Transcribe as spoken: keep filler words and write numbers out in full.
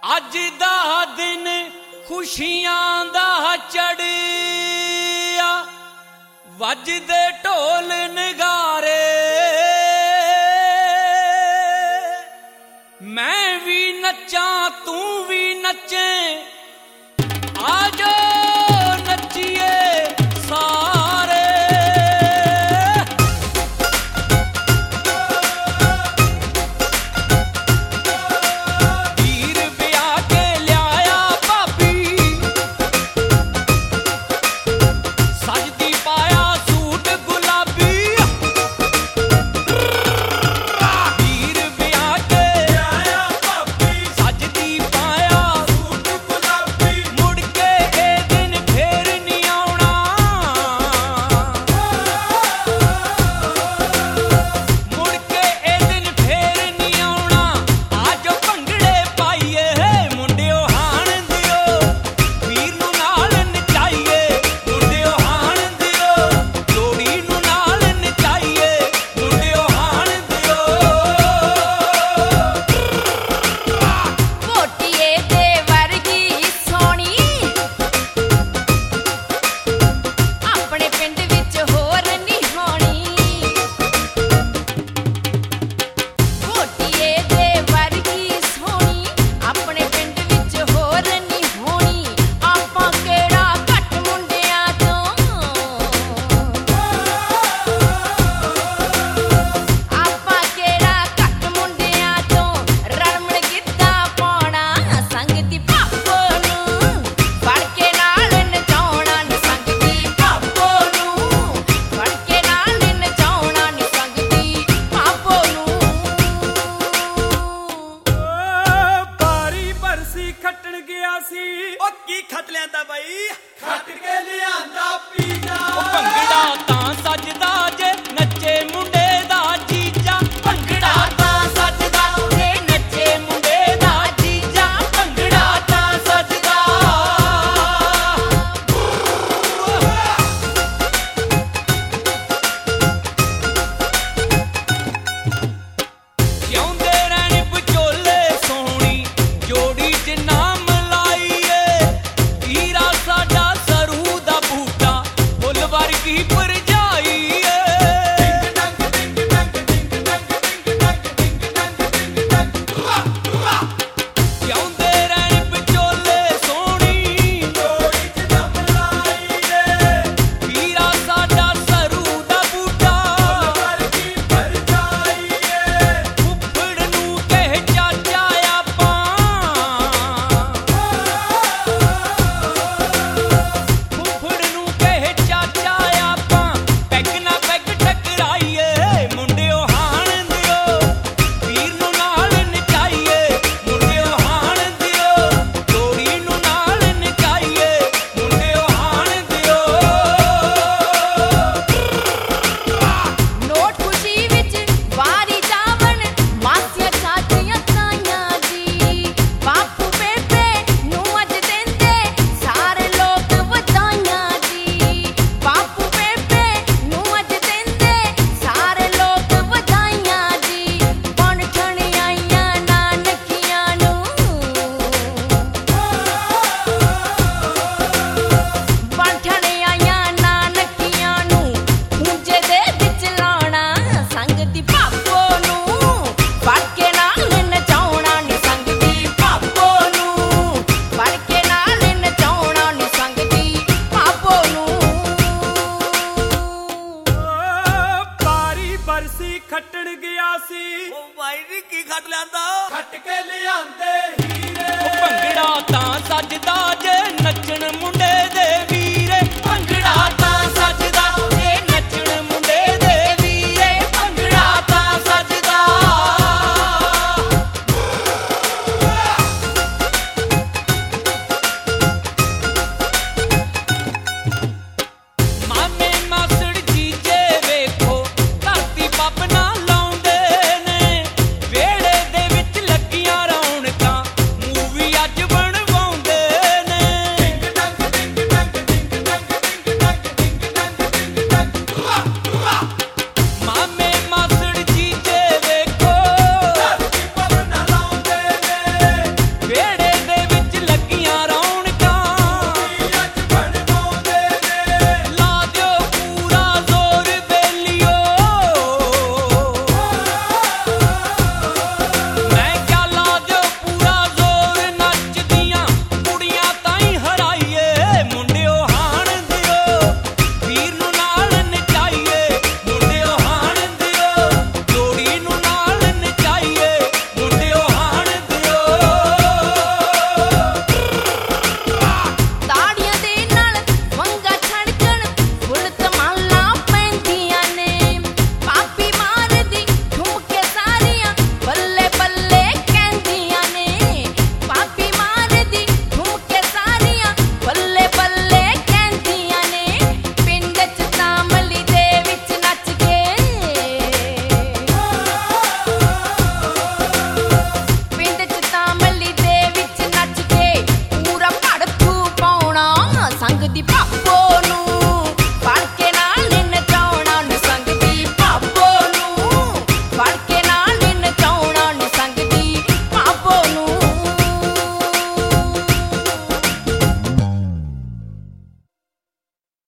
अज दा दिन खुशियां दा चढ़िया वजदे ढोल नगारे मैं भी नच्चा तू भी नचे आजो नचिए सारे वीर ब्याह के लिया भाभी सजदी पाया सूट गुलाबी वीर ब्याह के लिया भाभी सजदी पाया सूट गुलाबी मुड़ के ए दिन फेर नहीं आउणा मुड़ के ए दिन फेर नहीं आउणा आज भंगड़े पाइए मुंडिओ हाण दिओ वीर नूं नाल नचाइए मुंडिओ हाण दिओ जोड़ी नूं नाल नचाइए मुंडिओ हाण दिओ ਕੋਟੀਏ ਦੇ ਵਰਗੀ ਸੋਹਣੀ ਆਪਣੇ ਪਿੰਡ ਵਿੱਚ ਹੋਰ ਨਹੀਂ ਹੋਣੀ ਕੋਟੀਏ ਦੇ ਵਰਗੀ ਸੋਹਣੀ ਆਪਣੇ ਪਿੰਡ ਵਿੱਚ ਹੋਰ ਨਹੀਂ ਹੋਣੀ ਆਪਾਂ ਕਿਹੜਾ ਘੱਟ ਮੁੰਡਿਆਂ ਤੋਂ ਆਪਾਂ ਕਿਹੜਾ ਘੱਟ ਮੁੰਡਿਆਂ ਤੋਂ ਰਲਮਣ ਗਿੱਧਾ ਪਾਉਣਾ ਸੰਗਤੀ ਭਾਪੋ ਨੂੰ ਫੜ ਕੇ ਨਾਲ ਨਚਾਉਣਾ ਨੀ ਸੰਗਤੀ ਭਾਪੋ ਨੂੰ ਫੜ ਕੇ ਨਾਲ ਨਚਾਉਣਾ ਨੀ ਸੰਗਤੀ ਭਾਪੋ ਨੂੰ ਪਾਰੀ ਬਰਸੀ ਖੱਟਣ ਗਿਆ ਸੀ ਉਹ ਕੀ ਖੱਟ ਲਿਆਂਦਾ ਬਾਈ ਖੱਟ ਕੇ ਲਿਆਂਦਾ ਪੀਜਾ ਭੰਗੜਾ ਤਾਂ ਸੱਜਦਾ ਜੇ ਨੱਚੇ ਮੁੰਡੇ ਦਾ ਜੀਜਾ ਭੰਗੜਾ ਤਾਂ ਸੱਜਦਾ ਜੇ ਨੱਚੇ ਮੁੰਡੇ ਦਾ ਜੀਜਾ ਭੰਗੜਾ ਤਾਂ ਸੱਜਦਾ ਜਿਉਂਦੇ ਰਹਿਣ ਵਿਚੋਲੇ ਸੋਹਣੀ ਜੋੜੀ ਚ ਨਾਮ ਲਾਈਏ ਹੀਰਾ ਸਾਡਾ ਸਰੂ ਦਾ ਬੂਟਾ ਫੁੱਲ ਵਰਗੀ ਭਰਜਾਈ ਏ ਜਿਉਂਦੇ ਰਹਿਣ ਵਿਚੋਲੇ ਸੋਹਣੀ ਜੋੜੀ ਚ ਦਮ ਲਾਈਏ ਹੀਰਾ ਸਾਡਾ ਸਰੂ ਦਾ ਬੂਟਾ ਵਰਗੀ ਭਰਜਾਈਏ ਫੁੱਫੜ ਨੂੰ ਕਹਿ ਚਾਚਾ ਆਪਾਂ ਫੁੱਫੜ ਨੂੰ ਕਹਿ ਚਾਚਾ ਆਪਾਂ ਪੈਗ ਨਾ ਪੈਗ ਟਕਰਾਈਏ ਮੁੰਡਿਓ ਹਾਣ ਦਿਓ ਵੀਰ ਨੂੰ ਨਾਲ ਨਚਾਈਏ ਮੁੰਡਿਓ ਹਾਣ ਦਿਓ ਜੋੜੀ ਨੂੰ ਨਾਲ ਨਚਾਈਏ ਮੁੰਡਿਓ ਹਾਣ ਦਿਓ ਨੋਟ ਖੁਸ਼ੀ ਵਿੱਚ ਵਾਰੀ ਜਾਵਣ ਮਾਸੀਆਂ ਚਾਚੀਆਂ ਤਾਈਆਂ ਜੀ ਬਾਪੂ ਬੇਬੇ ਨੂੰ ਅੱਜ ਦਿੰਦੇ ਸਾਰੇ ਲੋਕ ਵਧਾਈਆਂ ਜੀ ਬਾਪੂ ਬੇਬੇ ਨੂੰ ਅੱਜ ਦਿੰਦੇ ਸਾਰੇ ਲੋਕ ਵਧਾਈਆਂ ਜੀ ਬਣ ਠਣ ਆਈਆਂ ਨਾਨਕੀਆਂ ਨੂੰ ਬੰਠਣ ਆਈਆਂ ਨਾਨਕੀਆਂ ਨੂੰ ਹੁੰਜੇ ਦੇ ਵਿੱਚ ਲਾਉਣਾ ਸੰਗਤੀ ਭਾਪੋ ਨੂੰ ਫੜ ਕੇ ਨਾਲ ਨਚਾਉਣਾ ਨੀ ਸੰਗਤੀ ਭਾਪੋ ਨੂੰ ਫੜ ਕੇ ਨਾਲ ਨਚਾਉਣਾ ਨੀ ਸੰਗਤੀ ਭਾਪੋ ਨੂੰ ਪਾਰੀ ਬਰਸੀ ਖੱਟਣ ਗਿਆ ਸੀ ਉਹ ਬਾਈ ਜੀ ਕੀ ਖੱਟ ਲਿਆਂਦਾ ਖੱਟ ਕੇ ਲਿਆਂਦੇ ਹੀਰੇ ਭੰਗੜਾ ਤਾਂ ਸੱਜਦਾ ਜੇ ਨੱਚਣ ਮੁੰਡੇ ਦੇ ਵੀਰੇ ਭੰਗੜਾ ਤਾਂ ਸੱਜਦਾ ਜੇ ਨੱਚਣ ਮੁੰਡੇ ਦੇ ਵੀਰੇ ਭੰਗੜਾ ਤਾਂ ਸੱਜਦਾ ਮਾਮੇ ਮਾਸੜ ਜੀਜੇ ਵੇਖੋ ਧਰਤੀ ਪੱਬ ਨਾ ਲਾਉਂਦੇ ਨੇ ਵਿਹੜੇ ਦੇ ਵਿੱਚ ਲੱਗੀਆਂ ਰੌਣਕਾਂ ਦੀ ਪਾ